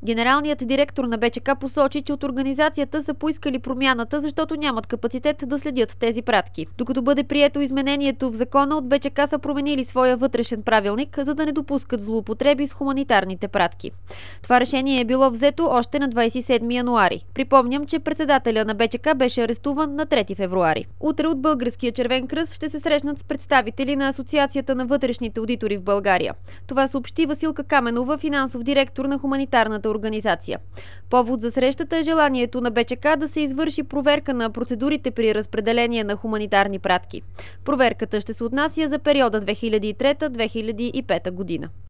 Генералният директор на БЧК посочи, че от организацията са поискали промяната, защото нямат капацитет да следят тези пратки. Докато бъде прието изменението в закона, от БЧК са променили своя вътрешен правилник, за да не допускат злоупотреби с хуманитарните пратки. Това решение е било взето още на 27 януари. Припомням, че председателя на БЧК беше арестуван на 3 февруари. Утре от Българския червен кръст ще се срещнат с представители на Асоциацията на вътрешните одитори в България. Това съобщи Василка Каменова, финансов директор на хуманитарната организация. Повод за срещата е желанието на БЧК да се извърши проверка на процедурите при разпределение на хуманитарни пратки. Проверката ще се отнася за периода 2003-2005 година.